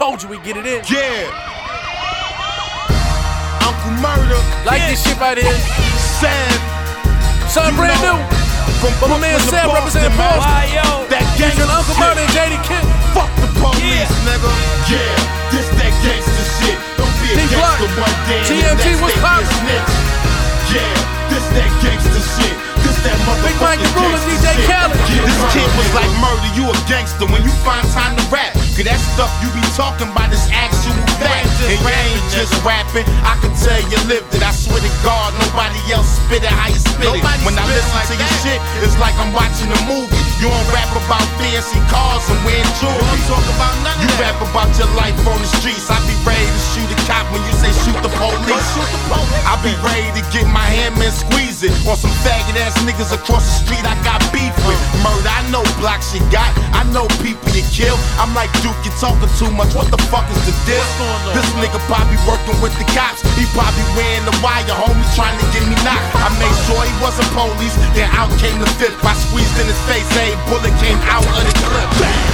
Told you we get it in. Yeah. Uncle Murder. Like this shit right here. Sam. Something brand new. From my man Sam representing Boston. That gangsta Uncle shit. Murder and JD Kid. Fuck the police, nigga. Yeah, this that gangsta shit. Don't be a gangsta one day and the TMT next was day be a poppin'. snitch. Yeah, this that gangsta shit. This that Big Mike motherfucking the Ruler, gangsta DJ shit. Khaled. This kid was like Murder, you a gangster when you find time to rap. Cause that stuff you be talking about is actual fact. And you ain't just rapping, I can tell you lived it. I swear to God, nobody else spit it how you spit it. When I listen to your shit, it's like I'm watching a movie. You don't rap about fancy cars and wearing jewelry. You rap about your life on the streets. I be ready to shoot a cop when you say shoot the police. I be ready to get my hammer and squeeze it on some faggot ass niggas across the street I got beef with. Murder, I know blocks you got, I know people you kill. I'm like, Duke, you talking too much, what the fuck is the deal? This nigga probably working with the cops, he probably wearing the wire, homie trying to get me knocked. I made sure he wasn't police, then out came the fifth. I squeezed in his face, a bullet came out of the clip.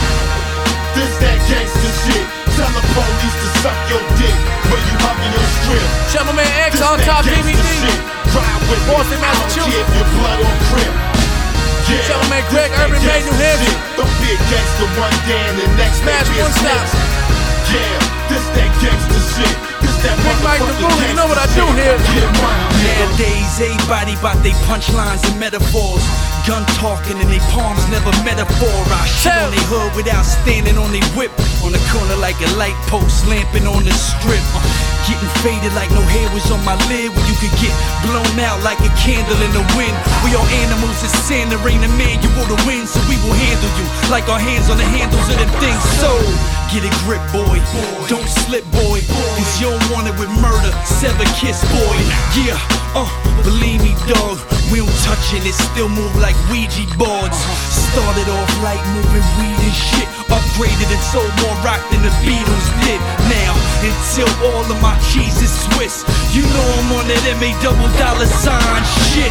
This that gangsta shit, tell the police to suck your dick when you hugging your strip. Shout my man X on top DVD. Drive with Boston, me, I don't care Massachusetts. if your blood on crib. Yeah, Shout my man Greg this that Urban May, New gangsta Hampshire. shit. Don't be a gangster one day and the next day Smash be a one stop. snitch. Yeah, this that gangsta shit. This that Big Mike the motherfucking Ruler, you know what I gangsta do shit. here. Get money, nigga. Nowadays, everybody bout they punchlines and metaphors. Gun talking and they palms never metaphor. I shit on they hood without standing on they whip. On the corner like a light post, lamping on the strip. Getting faded like no hair was on my lid. Where you could get blown out like a candle in the wind. We all animals in sin, there ain't a man you will to win. So we will handle you like our hands on the handles of them things. So get a grip, boy. Don't slip, boy. Cause you don't want it with murder. Sever kiss, boy. Yeah, believe me, dog. We don't touch it, it still move like Ouija boards. Started off like moving weed and shit. Upgraded and sold more rock than the Beatles did. Now, until all of my cheese is Swiss, you know I'm on that MA double dollar sign shit.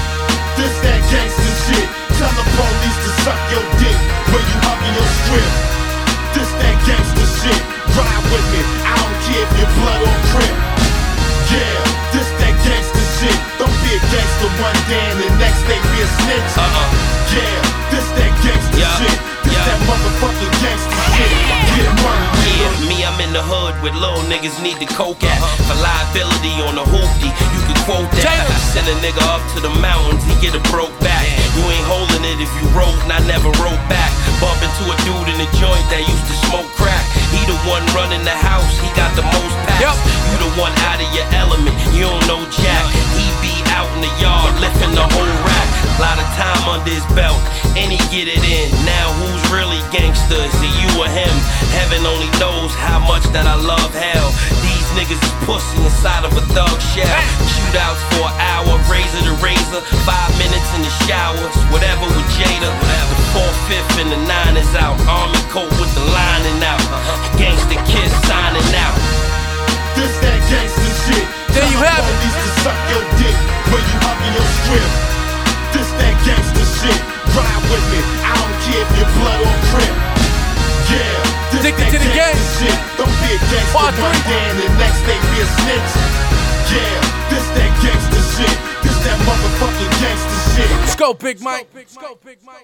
This that gangsta shit. Tell the police to suck your dick when you hugging your strip. This that gangsta shit. Ride with me, I don't care if your blood on crib. Yeah, this that gangsta shit. Don't be a gangster one day and the next day be a snitch. Yeah, this that gangsta shit. This that motherfucking gangsta shit. Get money, nigga. Yeah, me, I'm in the hood with little niggas need the coke at. For liability on the hoopty, you can quote that. I send a nigga up to the mountains, he get a broke back. You ain't holding it if you wrote and I never wrote back. Bump into a dude in the joint that used to smoke crack. He the one running the house, he got the most packs. You the one out of your element, you don't know jack. He be out in the yard lifting the whole rack. Lot of time under his belt, and he get it in. Now who's really gangster? Is it you or him? Heaven only knows how much that I love hell. These niggas is pussy inside of a thug shell. Shootouts for an hour, razor to razor, 5 minutes in the showers, whatever with Jada. The 4th, 5th, and the 9 is out. Army coat with the lining out. Gangsta Kiss signing out. This that gangsta shit. There you have it. Police to suck your dick when you hugging your strip. This that gangsta shit. Ride with me, I don't care if your blood on crib. Yeah, this Addicted that to the gangsta game. shit. Don't be a gangster Part one three. day and the next day be a snitch. Yeah, this that gangsta shit. This that motherfucking gangsta shit. Let's go, Big Mike.